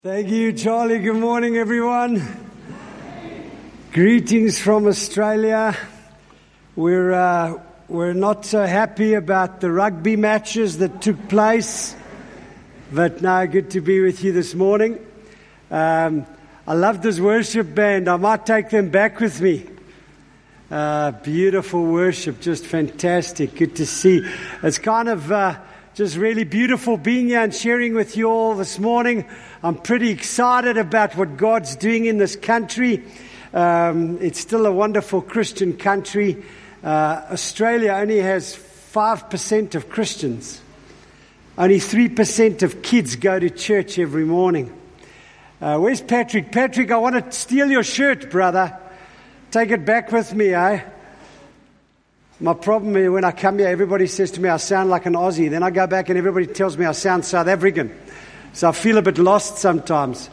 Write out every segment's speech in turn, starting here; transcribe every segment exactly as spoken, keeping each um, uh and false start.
Thank you, Charlie. Good morning, everyone. Greetings from Australia. We're uh, we're not so happy about the rugby matches that took place, but now good to be with you this morning. Um, I love this worship band. I might take them back with me. Uh, beautiful worship, just fantastic. Good to see. It's kind of uh, just really beautiful being here and sharing with you all this morning. I'm pretty excited about what God's doing in this country. Um, it's still a wonderful Christian country. Uh, Australia only has five percent of Christians. Only three percent of kids go to church every morning. Uh, where's Patrick? Patrick, I want to steal your shirt, brother. Take it back with me, eh? My problem is when I come here, everybody says to me I sound like an Aussie. Then I go back and everybody tells me I sound South African. So I feel a bit lost sometimes.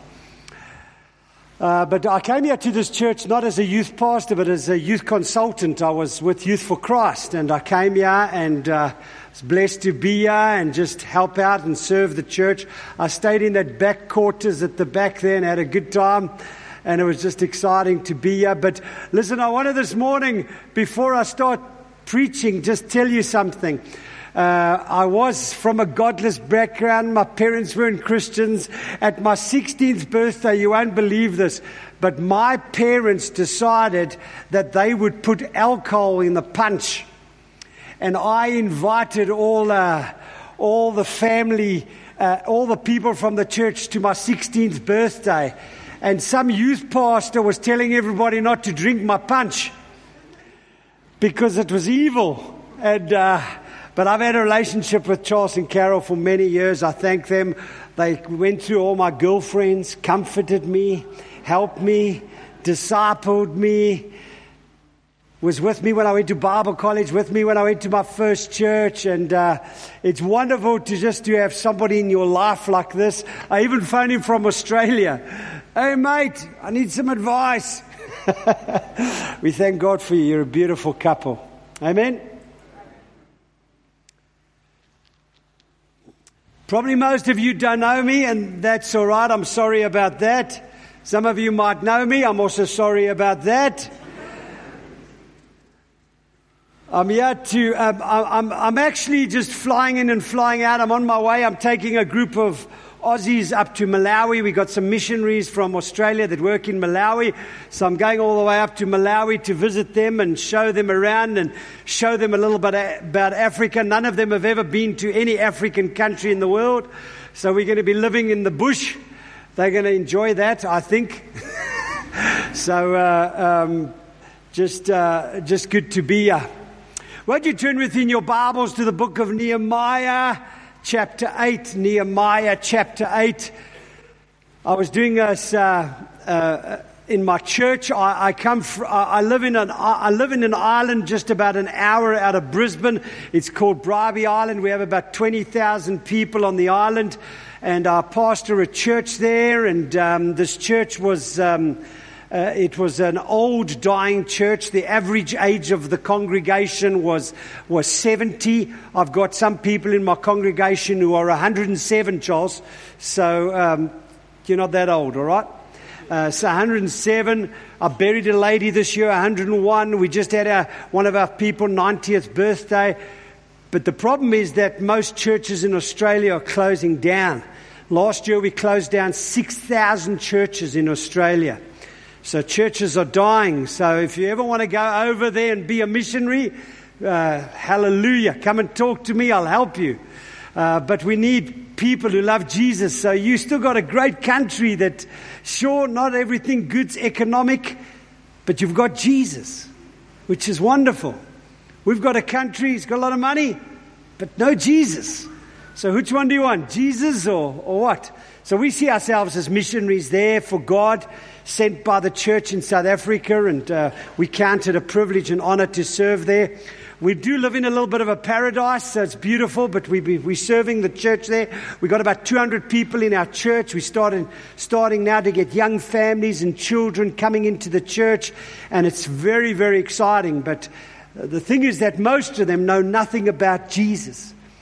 Uh, but I came here to this church not as a youth pastor, but as a youth consultant. I was with Youth for Christ, and I came here and uh, was blessed to be here and just help out and serve the church. I stayed in that back quarters at the back there and had a good time, and it was just exciting to be here. But listen, I wanted this morning, before I start preaching, just tell you something. Uh, I was from a godless background. My parents weren't Christians. At my sixteenth birthday, you won't believe this, but my parents decided that they would put alcohol in the punch. And I invited all, uh, all the family, uh, all the people from the church to my sixteenth birthday. And some youth pastor was telling everybody not to drink my punch because it was evil. And, uh, But I've had a relationship with Charles and Carol for many years. I thank them. They went through all my girlfriends, comforted me, helped me, discipled me, was with me when I went to Bible college, with me when I went to my first church. And uh, it's wonderful to just to have somebody in your life like this. I even phoned him from Australia. Hey, mate, I need some advice. We thank God for you. You're a beautiful couple. Amen. Probably most of you don't know me, and that's all right. I'm sorry about that. Some of you might know me. I'm also sorry about that. I'm here to, um, I'm, I'm actually just flying in and flying out. I'm on my way. I'm taking a group of Aussies up to Malawi. We got some missionaries from Australia that work in Malawi. So I'm going all the way up to Malawi to visit them and show them around and show them a little bit about Africa. None of them have ever been to any African country in the world. So we're going to be living in the bush. They're going to enjoy that, I think. so uh, um, just, uh, just good to be here. Won't you turn within your Bibles to the book of Nehemiah, chapter eight, Nehemiah chapter eight. I was doing this uh, uh, in my church. I, I come. Fr- I live in an. I live in an island just about an hour out of Brisbane. It's called Bribie Island. We have about twenty thousand people on the island, and I pastor a church there. And um, this church was. Um, Uh, it was an old, dying church. The average age of the congregation was was seventy. I've got some people in my congregation who are one hundred seven, Charles. So um, you're not that old, all right? Uh, so one hundred seven. I buried a lady this year, one hundred one. We just had our, one of our people ninetieth birthday. But the problem is that most churches in Australia are closing down. Last year we closed down six thousand churches in Australia. So churches are dying. So if you ever want to go over there and be a missionary, uh, hallelujah, come and talk to me. I'll help you. Uh, but we need people who love Jesus. So you still got a great country that, sure, not everything good's economic, but you've got Jesus, which is wonderful. We've got a country, it's got a lot of money, but no Jesus. So which one do you want, Jesus or, or what? So we see ourselves as missionaries there for God, sent by the church in South Africa, and uh, we count it a privilege and honor to serve there. We do live in a little bit of a paradise, so it's beautiful, but we, we're serving the church there. We've got about two hundred people in our church. We're starting, starting now to get young families and children coming into the church, and it's very, very exciting. But the thing is that most of them know nothing about Jesus.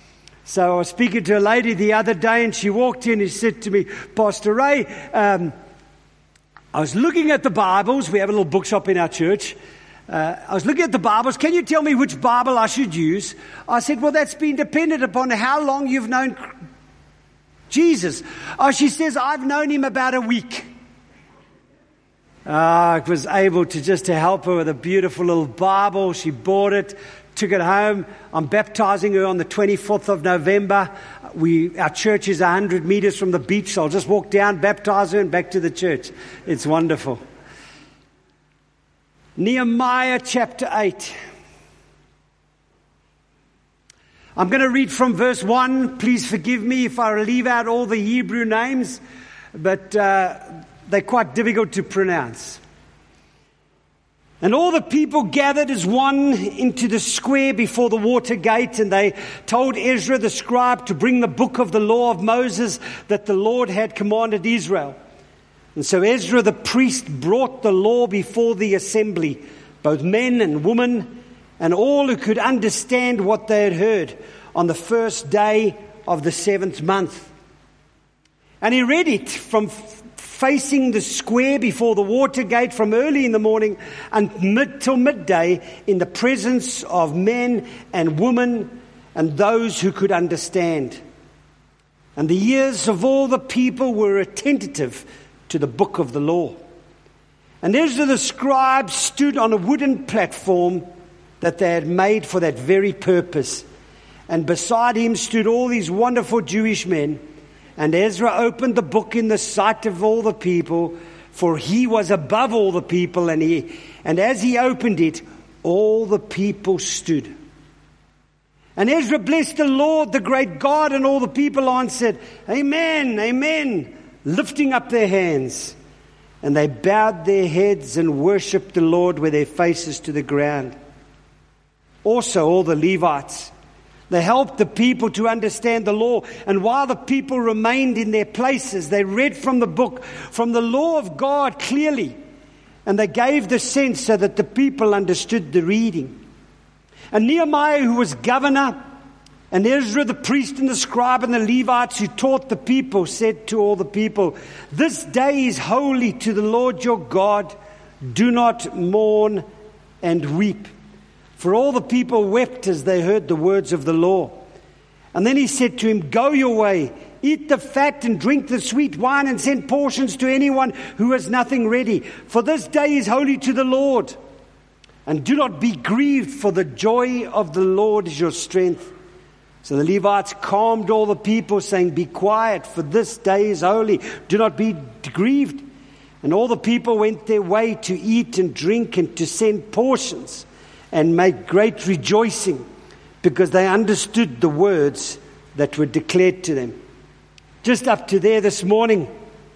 So I was speaking to a lady the other day, and she walked in and she said to me, Pastor Ray, um, I was looking at the Bibles. We have a little bookshop in our church. Uh, I was looking at the Bibles. Can you tell me which Bible I should use? I said, well, that's been dependent upon how long you've known Jesus. Oh, she says, I've known him about a week. Uh, I was able to just to help her with a beautiful little Bible. She bought it, took it home. I'm baptizing her on the twenty-fourth of November. We, our church is one hundred meters from the beach, so I'll just walk down, baptize her, and back to the church. It's wonderful. Nehemiah chapter eight. I'm going to read from verse one. Please forgive me if I leave out all the Hebrew names, but uh, they're quite difficult to pronounce. And all the people gathered as one into the square before the water gate, and they told Ezra the scribe to bring the book of the law of Moses that the Lord had commanded Israel. And so Ezra the priest brought the law before the assembly, both men and women, and all who could understand what they had heard on the first day of the seventh month. And he read it from facing the square before the water gate from early in the morning until midday in the presence of men and women and those who could understand. And the ears of all the people were attentive to the book of the law. And Ezra the scribe stood on a wooden platform that they had made for that very purpose. And beside him stood all these wonderful Jewish men. And Ezra opened the book in the sight of all the people, for he was above all the people. And he, and as he opened it, all the people stood. And Ezra blessed the Lord, the great God, and all the people answered, Amen, Amen, lifting up their hands. And they bowed their heads and worshipped the Lord with their faces to the ground. Also all the Levites, they helped the people to understand the law. And while the people remained in their places, they read from the book, from the law of God clearly. And they gave the sense so that the people understood the reading. And Nehemiah, who was governor, and Ezra the priest and the scribe and the Levites who taught the people, said to all the people, This day is holy to the Lord your God. Do not mourn and weep. For all the people wept as they heard the words of the law. And then he said to him, Go your way, eat the fat and drink the sweet wine, and send portions to anyone who has nothing ready. For this day is holy to the Lord. And do not be grieved, for the joy of the Lord is your strength. So the Levites calmed all the people, saying, Be quiet, for this day is holy. Do not be grieved. And all the people went their way to eat and drink and to send portions and make great rejoicing, because they understood the words that were declared to them. Just up to there this morning.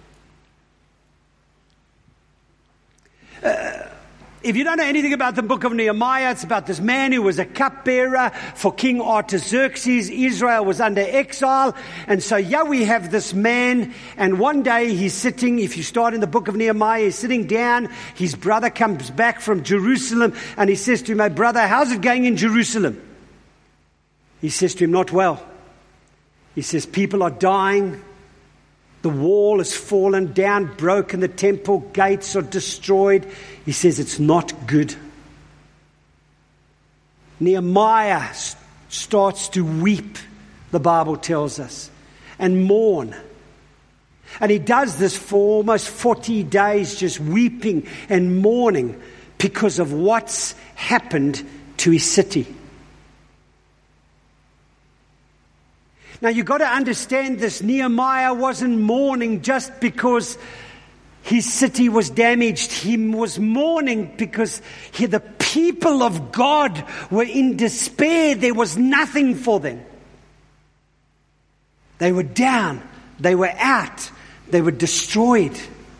Uh, if you don't know anything about the book of Nehemiah, it's about this man who was a cupbearer for King Artaxerxes. Israel was under exile. And so yeah, we have this man, and one day he's sitting, if you start in the book of Nehemiah, he's sitting down. His brother comes back from Jerusalem, and he says to him, My brother, how's it going in Jerusalem? He says to him, Not well. He says, people are dying. The wall has fallen down, broken. The temple gates are destroyed. He says it's not good. Nehemiah starts to weep, the Bible tells us, and mourn. And he does this for almost forty days, just weeping and mourning because of what's happened to his city. Now, you've got to understand this. Nehemiah wasn't mourning just because his city was damaged. He was mourning because he, the people of God were in despair. There was nothing for them. They were down. They were out. They were destroyed.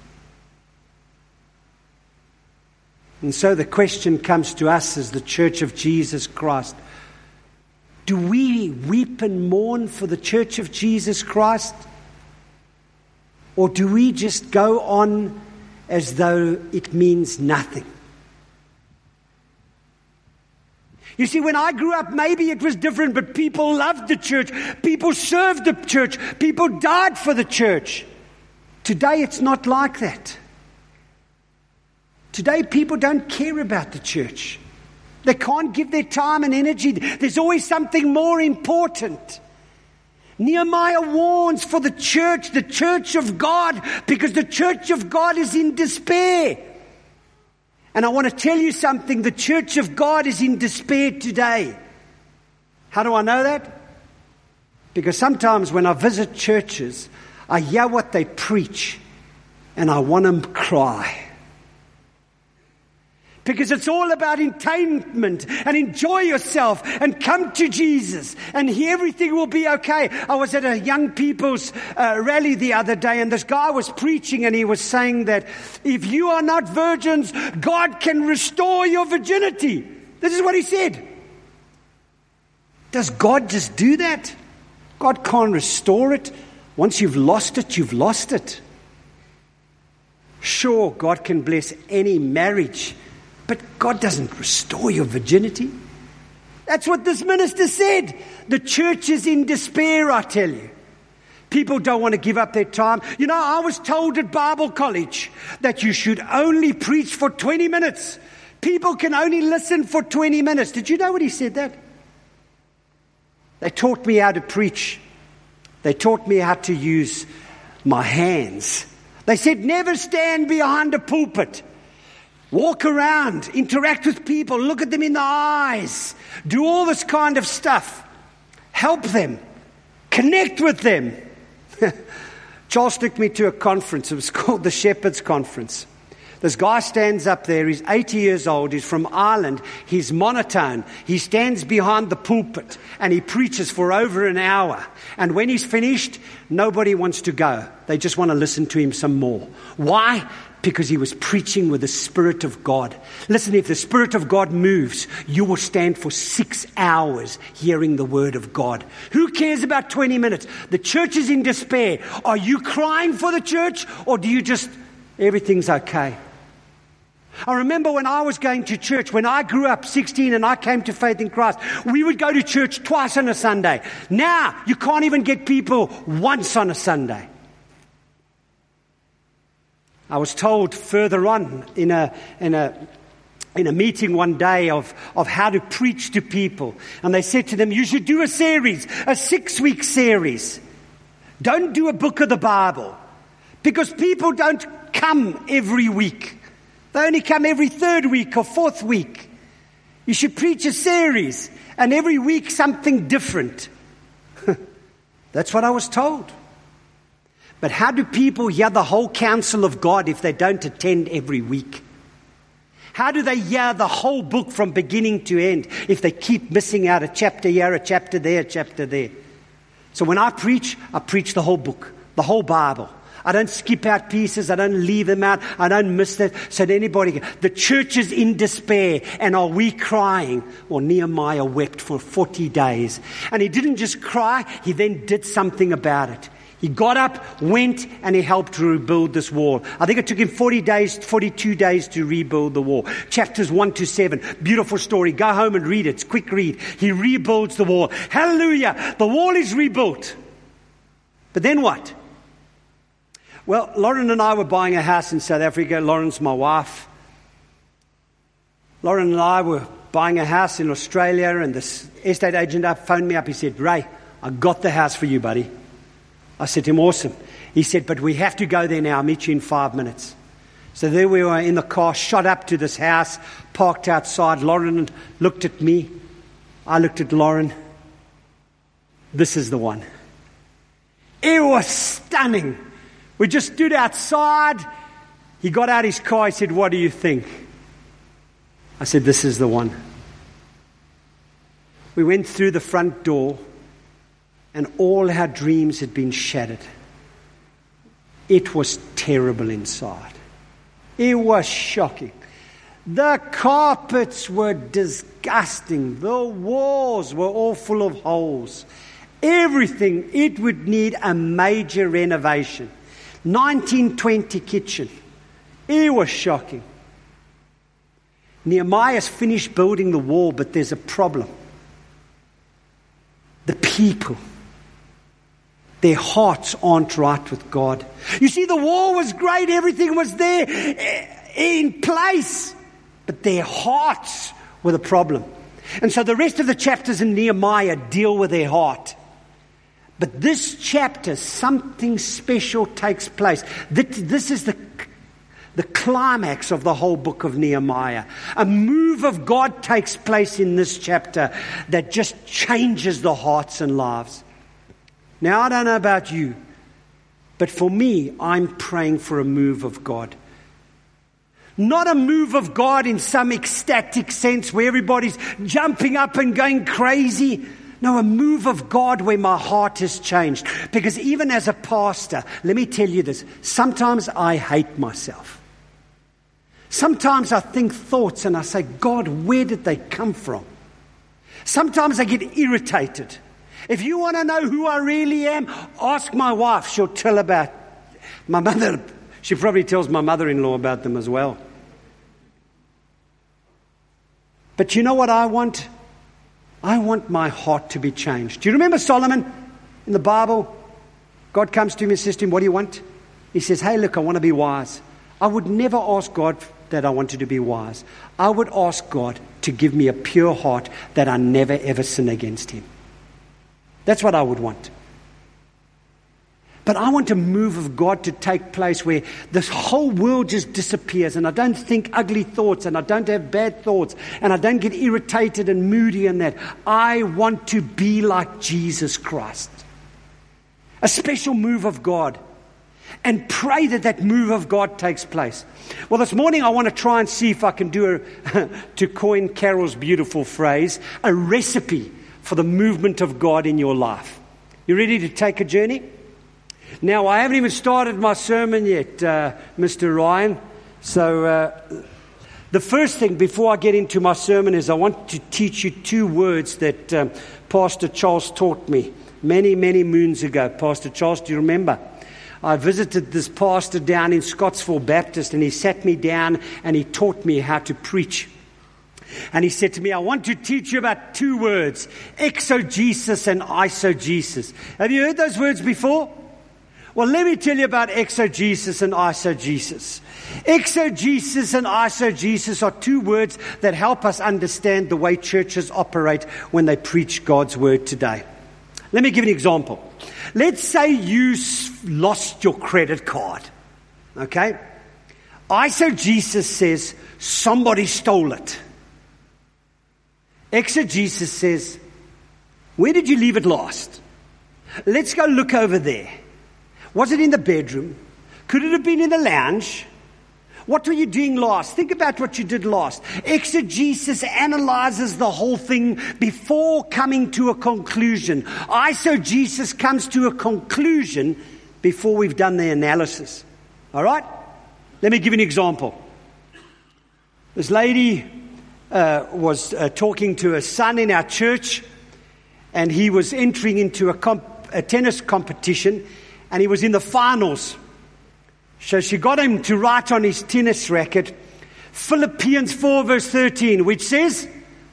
And so the question comes to us as the Church of Jesus Christ. Do we weep and mourn for the Church of Jesus Christ? Or do we just go on as though it means nothing? You see, when I grew up, maybe it was different, but people loved the church. People served the church. People died for the church. Today, it's not like that. Today, people don't care about the church. They can't give their time and energy. There's always something more important. Nehemiah warns for the church, the church of God, because the church of God is in despair. And I want to tell you something, the church of God is in despair today. How do I know that? Because sometimes when I visit churches, I hear what they preach, and I want to cry. Because it's all about entertainment and enjoy yourself and come to Jesus and everything will be okay. I was at a young people's uh, rally the other day, and this guy was preaching, and he was saying that if you are not virgins, God can restore your virginity. This is what he said. Does God just do that? God can't restore it. Once you've lost it, you've lost it. Sure, God can bless any marriage, but God doesn't restore your virginity. That's what this minister said. The church is in despair, I tell you. People don't want to give up their time. You know, I was told at Bible college that you should only preach for twenty minutes. People can only listen for twenty minutes. Did you know what he said that? They taught me how to preach. They taught me how to use my hands. They said, never stand behind a pulpit. Walk around, interact with people, look at them in the eyes, do all this kind of stuff. Help them, connect with them. Charles took me to a conference. It was called the Shepherd's Conference. This guy stands up there. He's eighty years old. He's from Ireland. He's monotone. He stands behind the pulpit and he preaches for over an hour. And when he's finished, nobody wants to go. They just want to listen to him some more. Why? Because he was preaching with the Spirit of God. Listen, if the Spirit of God moves, you will stand for six hours hearing the Word of God. Who cares about twenty minutes? The church is in despair. Are you crying for the church, or do you just, everything's okay? I remember when I was going to church, when I grew up sixteen and I came to faith in Christ, we would go to church twice on a Sunday. Now, you can't even get people once on a Sunday. I was told further on in a in a in a meeting one day of, of how to preach to people. And they said to them, you should do a series, a six-week series. Don't do a book of the Bible, because people don't come every week. They only come every third week or fourth week. You should preach a series, and every week something different. That's what I was told. But how do people hear the whole counsel of God if they don't attend every week? How do they hear the whole book from beginning to end if they keep missing out a chapter here, a chapter there, a chapter there? So when I preach, I preach the whole book, the whole Bible. I don't skip out pieces. I don't leave them out. I don't miss that. So that anybody can. The church is in despair. And are we crying? Well, Nehemiah wept for forty days. And he didn't just cry. He then did something about it. He got up, went, and he helped to rebuild this wall. I think it took him forty days, forty-two days to rebuild the wall. Chapters one to seven. Beautiful story. Go home and read it. It's a quick read. He rebuilds the wall. Hallelujah. The wall is rebuilt. But then what? Well, Lauren and I were buying a house in South Africa. Lauren's my wife. Lauren and I were buying a house in Australia, and this estate agent up phoned me up. He said, Ray, I got the house for you, buddy. I said to him, awesome. He said, but we have to go there now. I'll meet you in five minutes. So there we were in the car, shot up to this house, parked outside. Lauren looked at me. I looked at Lauren. This is the one. It was stunning. We just stood outside. He got out his car. He said, what do you think? I said, this is the one. We went through the front door, and all our dreams had been shattered. It was terrible inside. It was shocking. The carpets were disgusting. The walls were all full of holes. Everything, it would need a major renovation. nineteen twenty kitchen. It was shocking. Nehemiah's finished building the wall, but there's a problem. The people. Their hearts aren't right with God. You see, the wall was great. Everything was there in place. But their hearts were the problem. And so the rest of the chapters in Nehemiah deal with their heart. But this chapter, something special takes place. This is the, the climax of the whole book of Nehemiah. A move of God takes place in this chapter that just changes the hearts and lives. Now, I don't know about you, but for me, I'm praying for a move of God. Not a move of God in some ecstatic sense where everybody's jumping up and going crazy. No, a move of God where my heart has changed. Because even as a pastor, let me tell you this, sometimes I hate myself. Sometimes I think thoughts and I say, God, where did they come from? Sometimes I get irritated. If you want to know who I really am, ask my wife. She'll tell about my mother. She probably tells my mother-in-law about them as well. But you know what I want? I want my heart to be changed. Do you remember Solomon in the Bible? God comes to him and says to him, what do you want? He says, hey, look, I want to be wise. I would never ask God that I wanted to be wise. I would ask God to give me a pure heart that I never ever sin against him. That's what I would want. But I want a move of God to take place where this whole world just disappears and I don't think ugly thoughts and I don't have bad thoughts and I don't get irritated and moody and that. I want to be like Jesus Christ. A special move of God. And pray that that move of God takes place. Well, this morning I want to try and see if I can do a, to coin Carol's beautiful phrase, a recipe for the movement of God in your life. You ready to take a journey? Now, I haven't even started my sermon yet, uh, Mister Ryan. So uh, the first thing before I get into my sermon is I want to teach you two words that um, Pastor Charles taught me many, many moons ago. Pastor Charles, do you remember? I visited this pastor down in Scottsville Baptist and he sat me down and he taught me how to preach. And he said to me, I want to teach you about two words, exegesis and eisegesis. Have you heard those words before? Well, let me tell you about exegesis and eisegesis. Exegesis and eisegesis are two words that help us understand the way churches operate when they preach God's word today. Let me give you an example. Let's say you lost your credit card. Okay? Eisegesis says somebody stole it. Exegesis says, where did you leave it last? Let's go look over there. Was it in the bedroom? Could it have been in the lounge? What were you doing last? Think about what you did last. Exegesis analyzes the whole thing before coming to a conclusion. Eisegesis comes to a conclusion before we've done the analysis. All right? Let me give you an example. This lady uh, was uh, talking to a son in our church, and he was entering into a, comp- a tennis competition, and he was in the finals. So she got him to write on his tennis racket, Philippians four verse thirteen, which says,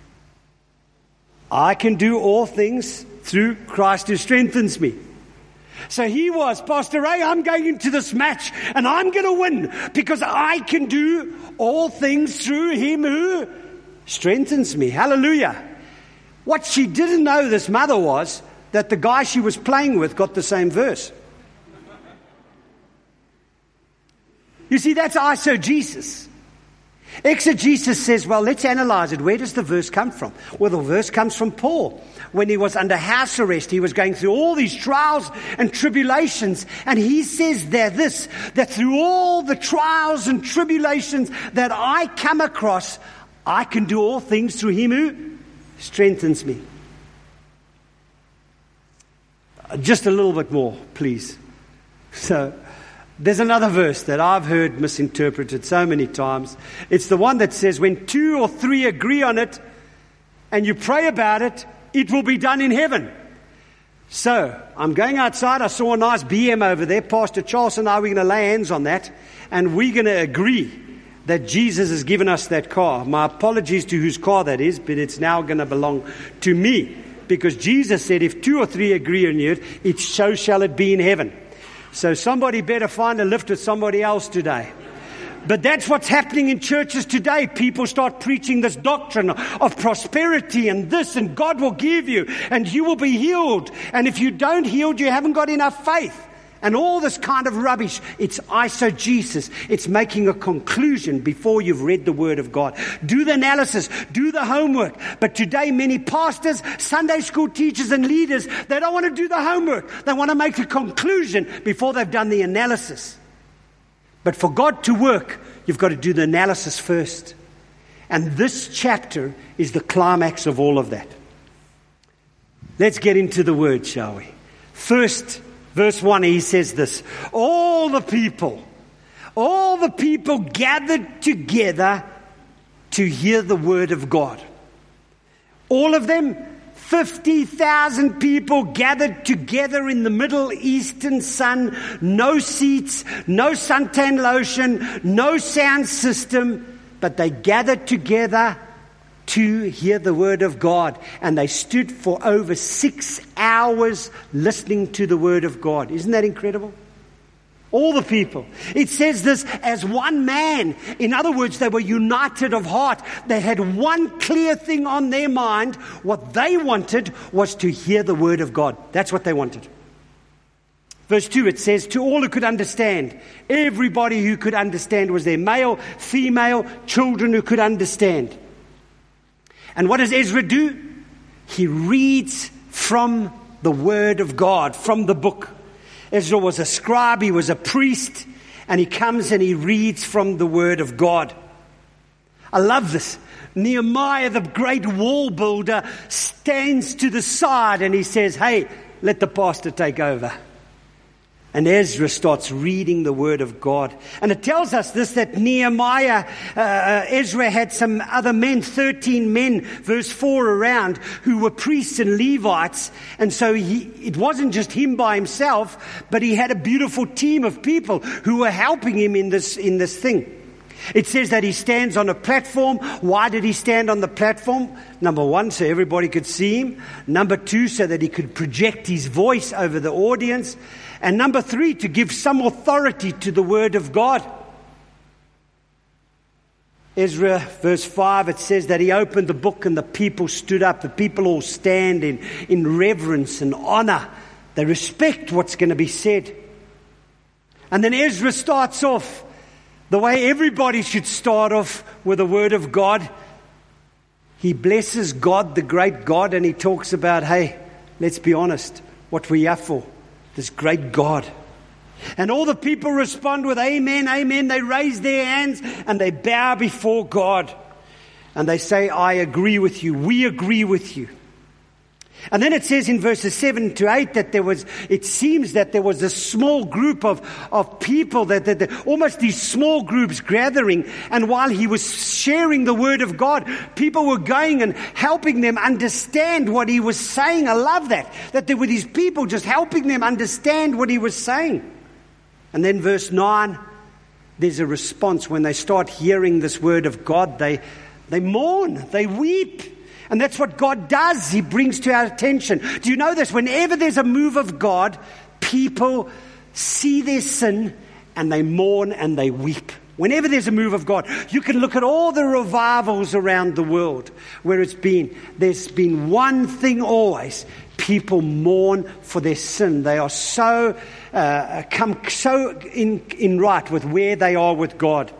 I can do all things through Christ who strengthens me. So he was, Pastor Ray, I'm going into this match and I'm going to win because I can do all things through him who strengthens me. Hallelujah. What she didn't know, this mother, was that the guy she was playing with got the same verse. You see, that's eisegesis. Exegesis says, well, let's analyze it. Where does the verse come from? Well, the verse comes from Paul. When he was under house arrest, he was going through all these trials and tribulations. And he says there this, that through all the trials and tribulations that I come across, I can do all things through him who strengthens me. Just a little bit more, please. So, there's another verse that I've heard misinterpreted so many times. It's the one that says, when two or three agree on it and you pray about it, it will be done in heaven. So, I'm going outside. I saw a nice B M over there. Pastor Charles and I, we're going to lay hands on that and we're going to agree that Jesus has given us that car. My apologies to whose car that is, but it's now going to belong to me. Because Jesus said, if two or three agree on it, it so shall it be in heaven. So somebody better find a lift with somebody else today. But that's what's happening in churches today. People start preaching this doctrine of prosperity and this, and God will give you, and you will be healed. And if you don't healed, you haven't got enough faith. And all this kind of rubbish. It's eisegesis. It's making a conclusion before you've read the Word of God. Do the analysis. Do the homework. But today, many pastors, Sunday school teachers and leaders, they don't want to do the homework. They want to make a conclusion before they've done the analysis. But for God to work, you've got to do the analysis first. And this chapter is the climax of all of that. Let's get into the Word, shall we? First, verse one, he says this: all the people, all the people gathered together to hear the Word of God. All of them, fifty thousand people gathered together in the Middle Eastern sun, no seats, no suntan lotion, no sound system, but they gathered together to hear the Word of God. And they stood for over six hours listening to the Word of God. Isn't that incredible? All the people. It says this as one man. In other words, they were united of heart. They had one clear thing on their mind. What they wanted was to hear the Word of God. That's what they wanted. Verse two, it says, to all who could understand. Everybody who could understand was there. Male, female, children who could understand. And what does Ezra do? He reads from the Word of God, from the book. Ezra was a scribe, he was a priest, and he comes and he reads from the Word of God. I love this. Nehemiah, the great wall builder, stands to the side and he says, hey, let the pastor take over. And Ezra starts reading the Word of God. And it tells us this, that Nehemiah, uh, Ezra had some other men, thirteen men, verse four around, who were priests and Levites. And so he, it wasn't just him by himself, but he had a beautiful team of people who were helping him in this, in this thing. It says that he stands on a platform. Why did he stand on the platform? Number one, so everybody could see him. Number two, so that he could project his voice over the audience. And number three, to give some authority to the Word of God. Ezra, verse five, it says that he opened the book and the people stood up. The people all stand in, in reverence and honor. They respect what's going to be said. And then Ezra starts off the way everybody should start off with the Word of God. He blesses God, the great God, and he talks about, hey, let's be honest, what we are for. This great God. And all the people respond with amen, amen. They raise their hands and they bow before God. And they say, I agree with you. We agree with you. And then it says in verses seven to eight that there was, it seems that there was a small group of, of people, that, that, that almost these small groups gathering. And while he was sharing the Word of God, people were going and helping them understand what he was saying. I love that, that there were these people just helping them understand what he was saying. And then verse nine, there's a response. When they start hearing this Word of God, they, they mourn, they weep. And that's what God does. He brings to our attention. Do you know this? Whenever there's a move of God, people see their sin and they mourn and they weep. Whenever there's a move of God, you can look at all the revivals around the world where it's been. There's been one thing always. People mourn for their sin. They are so, uh, come so in, in right with where they are with God.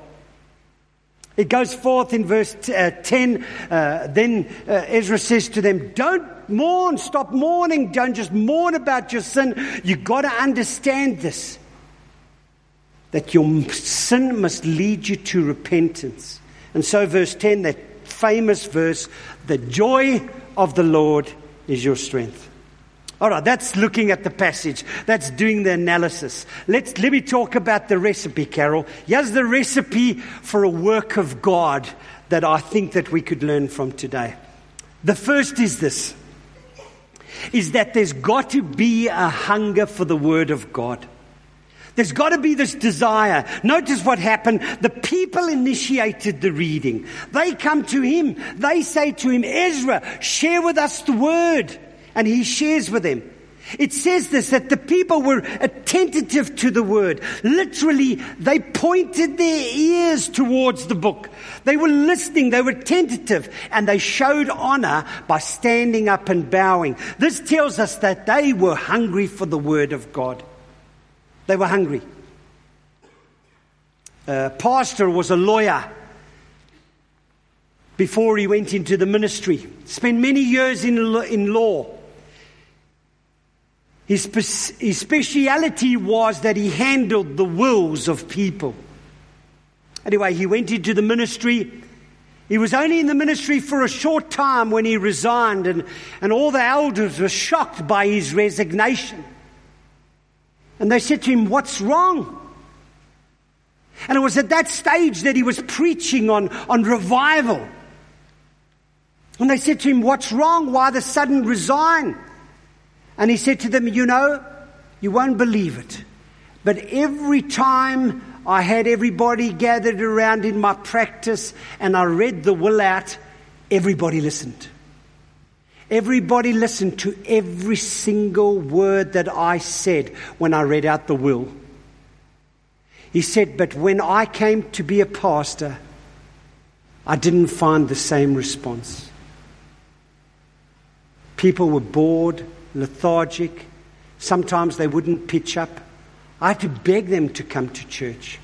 It goes forth in verse uh, ten. Uh, then uh, Ezra says to them, don't mourn, stop mourning. Don't just mourn about your sin. You've got to understand this, that your sin must lead you to repentance. And so verse ten, that famous verse, the joy of the Lord is your strength. All right, that's looking at the passage. That's doing the analysis. Let's, let me talk about the recipe, Carol. Here's the recipe for a work of God that I think that we could learn from today. The first is this, is that there's got to be a hunger for the Word of God. There's got to be this desire. Notice what happened. The people initiated the reading. They come to him. They say to him, Ezra, share with us the word. And he shares with them. It says this, that the people were attentive to the word. Literally, they pointed their ears towards the book. They were listening, they were attentive, and they showed honor by standing up and bowing. This tells us that they were hungry for the word of God. They were hungry. Uh, Pastor was a lawyer before he went into the ministry. Spent many years in, in law. His, his speciality was that he handled the wills of people. Anyway, he went into the ministry. He was only in the ministry for a short time when he resigned, and, and all the elders were shocked by his resignation. And they said to him, what's wrong? And it was at that stage that he was preaching on, on revival. And they said to him, what's wrong? Why the sudden resign? And he said to them, you know, you won't believe it, but every time I had everybody gathered around in my practice and I read the will out, everybody listened. Everybody listened to every single word that I said when I read out the will. He said, but when I came to be a pastor, I didn't find the same response. People were bored, lethargic. Sometimes they wouldn't pitch up. I had to beg them to come to church.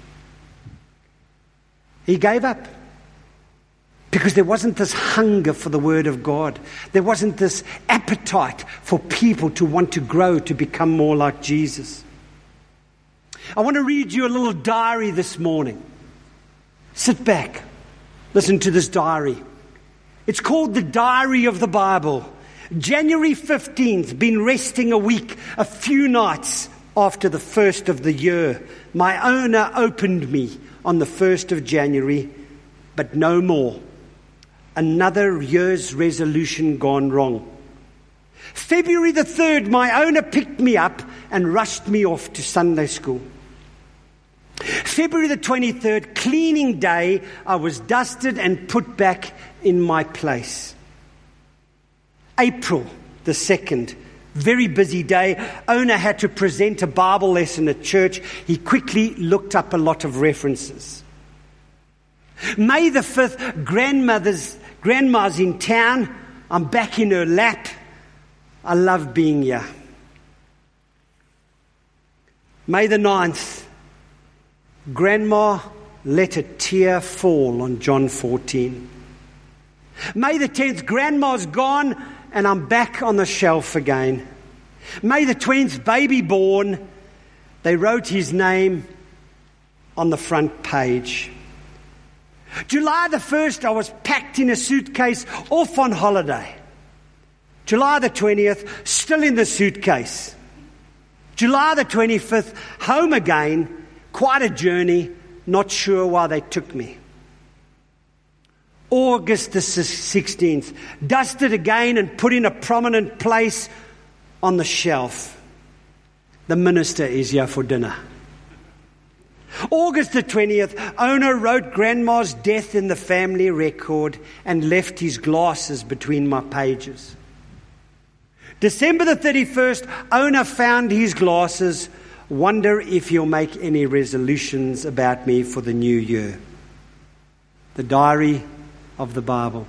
He gave up because there wasn't this hunger for the word of God. There wasn't this appetite for people to want to grow, to become more like Jesus. I want to read you a little diary this morning. Sit back. Listen to this diary. It's called the Diary of the Bible. January fifteenth, been resting a week, a few nights after the first of the year. My owner opened me on the first of January, but no more. Another year's resolution gone wrong. February the third, my owner picked me up and rushed me off to Sunday school. February the twenty-third, cleaning day, I was dusted and put back in my place. April the second, very busy day. Owner had to present a Bible lesson at church. He quickly looked up a lot of references. May the fifth, grandmother's grandma's in town. I'm back in her lap. I love being here. May the ninth, grandma let a tear fall on John fourteen. May the tenth, grandma's gone and I'm back on the shelf again. May the twentieth, baby born. They wrote his name on the front page. July the first, I was packed in a suitcase, off on holiday. July the twentieth, still in the suitcase. July the twenty-fifth, home again. Quite a journey, not sure why they took me. August the sixteenth, dusted again and put in a prominent place on the shelf. The minister is here for dinner. August the twentieth, owner wrote grandma's death in the family record and left his glasses between my pages. December the thirty-first, owner found his glasses. Wonder if he'll make any resolutions about me for the new year. The diary of the Bible.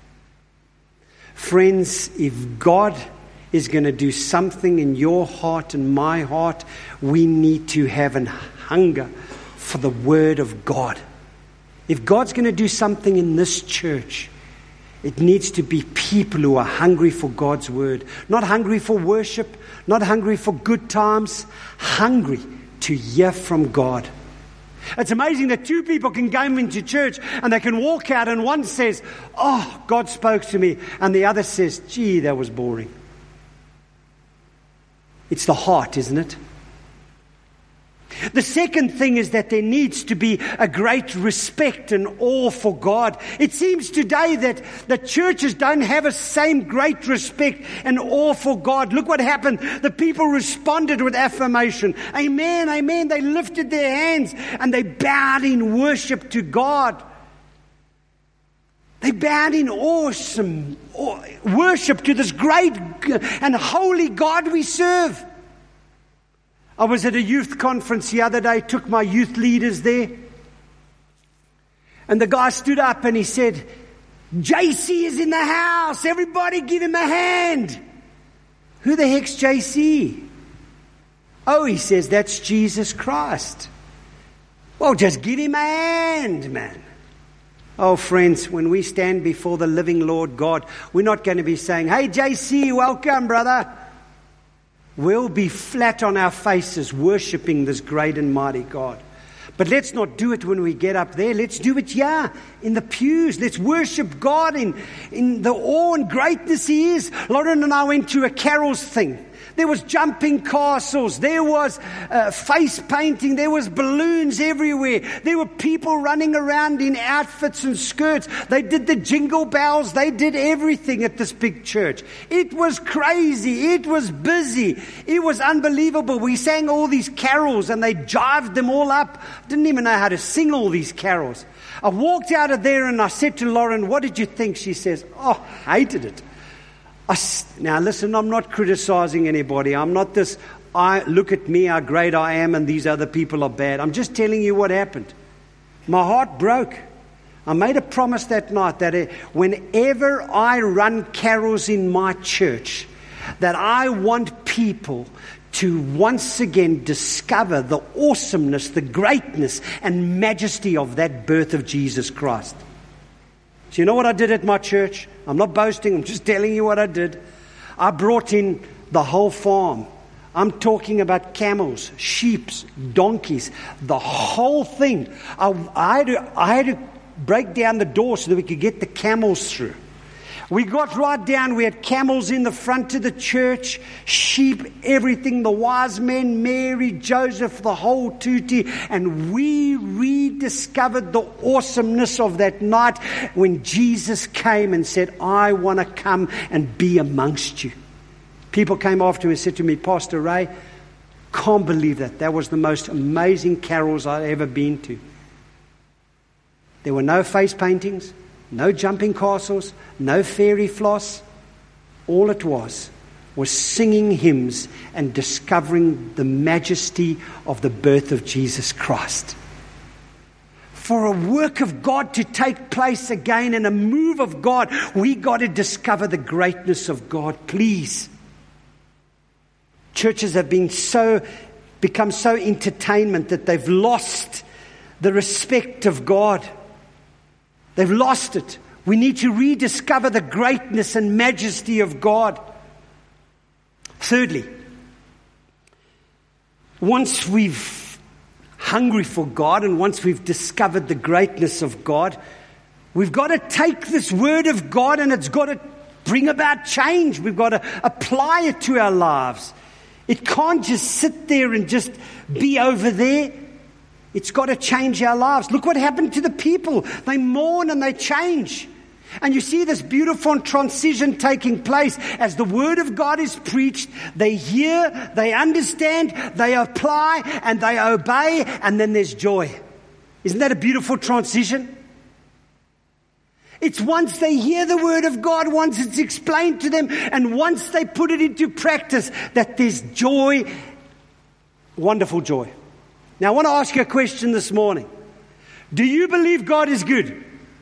Friends, if God is going to do something in your heart and my heart, we need to have a hunger for the Word of God. If God's going to do something in this church, it needs to be people who are hungry for God's Word. Not hungry for worship, not hungry for good times, hungry to hear from God. It's amazing that two people can come into church and they can walk out and one says, oh, God spoke to me, and the other says, gee, that was boring. It's the heart, isn't it? The second thing is that there needs to be a great respect and awe for God. It seems today that the churches don't have a same great respect and awe for God. Look what happened. The people responded with affirmation. Amen, amen. They lifted their hands and they bowed in worship to God. They bowed in awesome worship to this great and holy God we serve. I was at a youth conference the other day, took my youth leaders there. And the guy stood up and he said, J C is in the house. Everybody give him a hand. Who the heck's J C? Oh, he says, that's Jesus Christ. Well, just give him a hand, man. Oh, friends, when we stand before the living Lord God, we're not going to be saying, hey, J C, welcome, brother. We'll be flat on our faces worshipping this great and mighty God. But let's not do it when we get up there. Let's do it here in the pews. Let's worship God in, in the awe and greatness He is. Lauren and I went to a carols thing. There was jumping castles. There was uh, face painting. There was balloons everywhere. There were people running around in outfits and skirts. They did the jingle bells. They did everything at this big church. It was crazy. It was busy. It was unbelievable. We sang all these carols and they jived them all up. Didn't even know how to sing all these carols. I walked out of there and I said to Lauren, what did you think? She says, oh, I hated it. I, now listen, I'm not criticizing anybody. I'm not this, I look at me, how great I am, and these other people are bad. I'm just telling you what happened. My heart broke. I made a promise that night that whenever I run carols in my church, that I want people to once again discover the awesomeness, the greatness, and majesty of that birth of Jesus Christ. So you know what I did at my church? I'm not boasting, I'm just telling you what I did. I brought in the whole farm. I'm talking about camels, sheep, donkeys, the whole thing. I, I, had to, I had to break down the door so that we could get the camels through. We got right down. We had camels in the front of the church, sheep, everything, the wise men, Mary, Joseph, the whole tutti. And we rediscovered the awesomeness of that night when Jesus came and said, I want to come and be amongst you. People came after me and said to me, Pastor Ray, can't believe that. That was the most amazing carols I've ever been to. There were no face paintings. No jumping castles, no fairy floss. All it was was singing hymns and discovering the majesty of the birth of Jesus Christ. For a work of God to take place again and a move of God, we got to discover the greatness of God, please. Churches have been so, become so entertainment that they've lost the respect of God. They've lost it. We need to rediscover the greatness and majesty of God. Thirdly, once we've hungry for God and once we've discovered the greatness of God, we've got to take this word of God and it's got to bring about change. We've got to apply it to our lives. It can't just sit there and just be over there. It's got to change our lives. Look what happened to the people. They mourn and they change. And you see this beautiful transition taking place as the word of God is preached. They hear, they understand, they apply, and they obey, and then there's joy. Isn't that a beautiful transition? It's once they hear the word of God, once it's explained to them, and once they put it into practice, that there's joy, wonderful joy. Now, I want to ask you a question this morning. Do you believe God is good?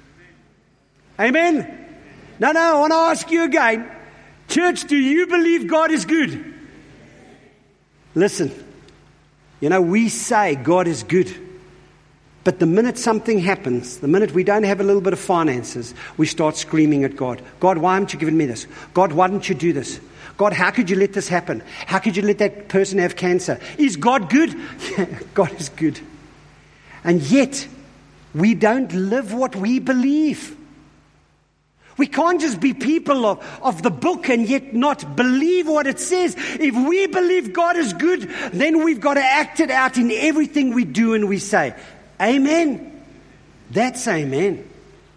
Amen? No, no, I want to ask you again. Church, do you believe God is good? Listen, you know, we say God is good. But the minute something happens, the minute we don't have a little bit of finances, we start screaming at God. God, why haven't you given me this? God, why didn't you do this? God, how could you let this happen? How could you let that person have cancer? Is God good? Yeah, God is good. And yet, we don't live what we believe. We can't just be people of, of the book and yet not believe what it says. If we believe God is good, then we've got to act it out in everything we do and we say. Amen. That's amen.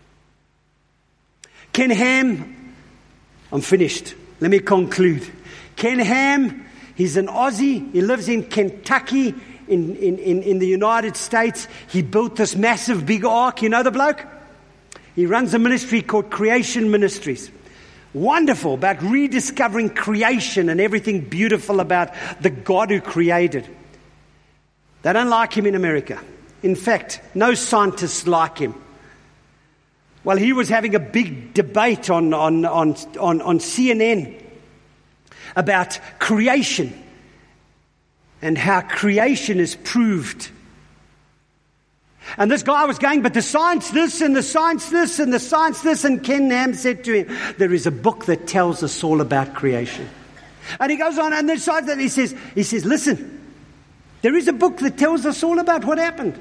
Ken Ham, I'm finished. Let me conclude. Ken Ham, he's an Aussie. He lives in Kentucky in, in, in, in the United States. He built this massive big ark. You know the bloke? He runs a ministry called Creation Ministries. Wonderful, about rediscovering creation and everything beautiful about the God who created. They don't like him in America. In fact, no scientists like him. Well, he was having a big debate on, on, on, on, on C N N about creation and how creation is proved. And this guy was going, but the science this and the science this and the science this. And Ken Ham said to him, there is a book that tells us all about creation. And he goes on, and then side that he says, he says, listen, there is a book that tells us all about what happened.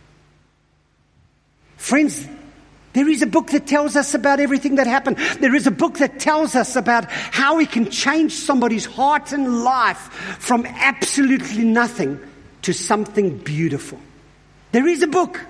Friends, there is a book that tells us about everything that happened. There is a book that tells us about how we can change somebody's heart and life from absolutely nothing to something beautiful. There is a book.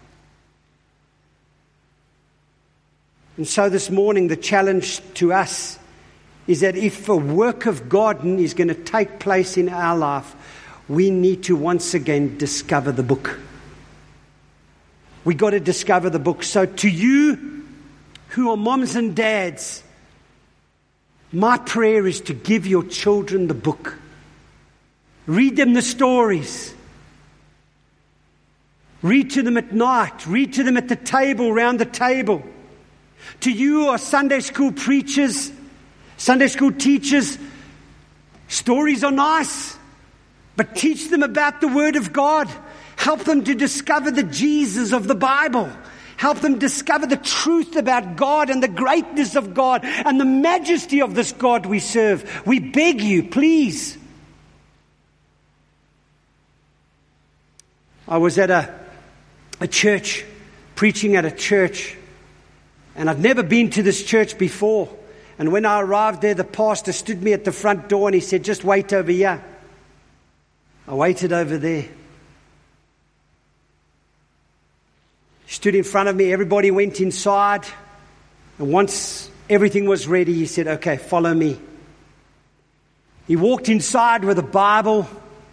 And so this morning, the challenge to us is that if a work of God is going to take place in our life, we need to once again discover the book. We got to discover the book. So to you who are moms and dads, my prayer is to give your children the book. Read them the stories. Read to them at night. Read to them at the table, round the table. To you who are Sunday school preachers, Sunday school teachers, stories are nice, but teach them about the Word of God. Help them to discover the Jesus of the Bible. Help them discover the truth about God and the greatness of God and the majesty of this God we serve. We beg you, please. I was at a, a church, preaching at a church, and I'd never been to this church before. And when I arrived there, the pastor stood me at the front door and he said, just wait over here. I waited over there. He stood in front of me. Everybody went inside. And once everything was ready, he said, okay, follow me. He walked inside with a Bible.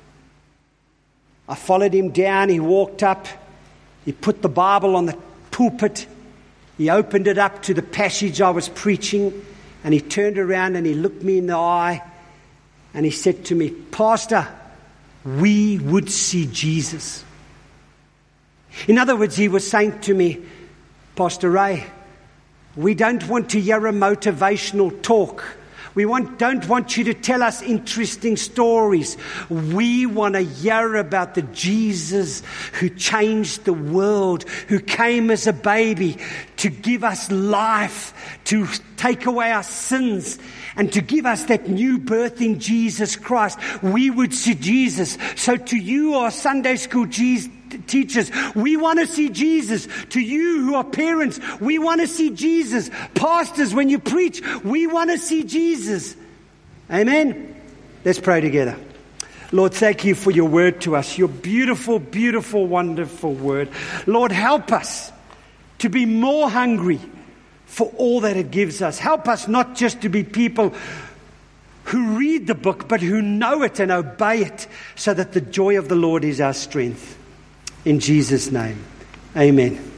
I followed him down. He walked up. He put the Bible on the pulpit. He opened it up to the passage I was preaching. And he turned around and he looked me in the eye. And he said to me, Pastor, we would see Jesus. In other words, he was saying to me, Pastor Ray, we don't want to hear a motivational talk. We want, don't want you to tell us interesting stories. We want to hear about the Jesus who changed the world, who came as a baby to give us life, to take away our sins, and to give us that new birth in Jesus Christ. We would see Jesus. So to you, our Sunday school Jesus, teachers, we want to see Jesus. To you who are parents, we want to see Jesus. Pastors, when you preach, we want to see Jesus. Amen. Let's pray together. Lord, thank you for your word to us, your beautiful, beautiful, wonderful word. Lord, help us to be more hungry for all that it gives us. Help us not just to be people who read the book, but who know it and obey it, so that the joy of the Lord is our strength. In Jesus' name, amen.